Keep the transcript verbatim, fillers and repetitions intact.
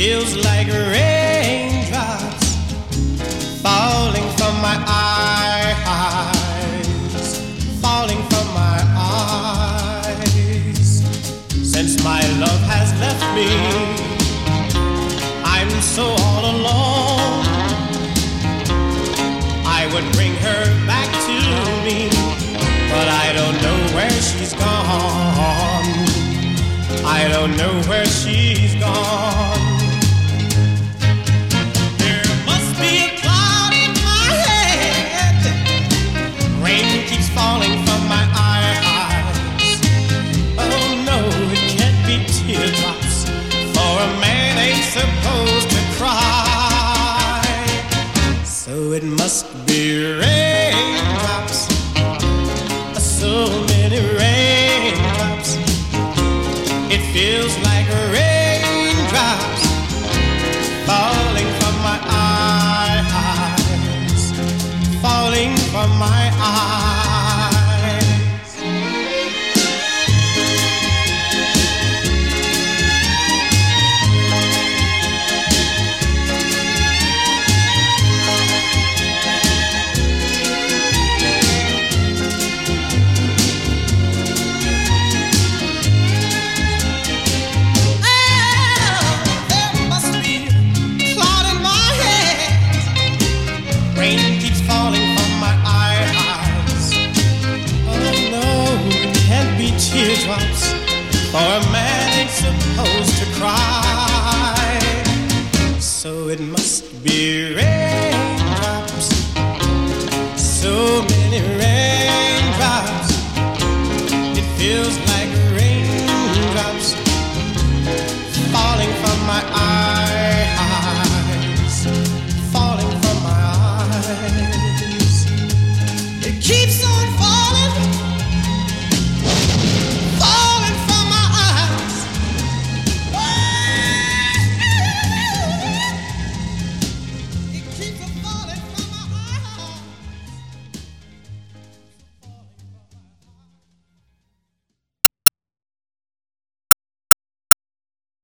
feels like raindrops falling from my eyes, falling from my eyes. Since my love has left me, I'm so all alone. I would bring her back to me, but I don't know where she's gone. I don't know where she's gone. There must be a cloud in my head. Rain keeps falling from my eyes. Oh no, it can't be teardrops, for a man ain't supposed to cry. So it must be raindrops, so many raindrops. It feels like raindrops falling from my eyes, falling from my eyes.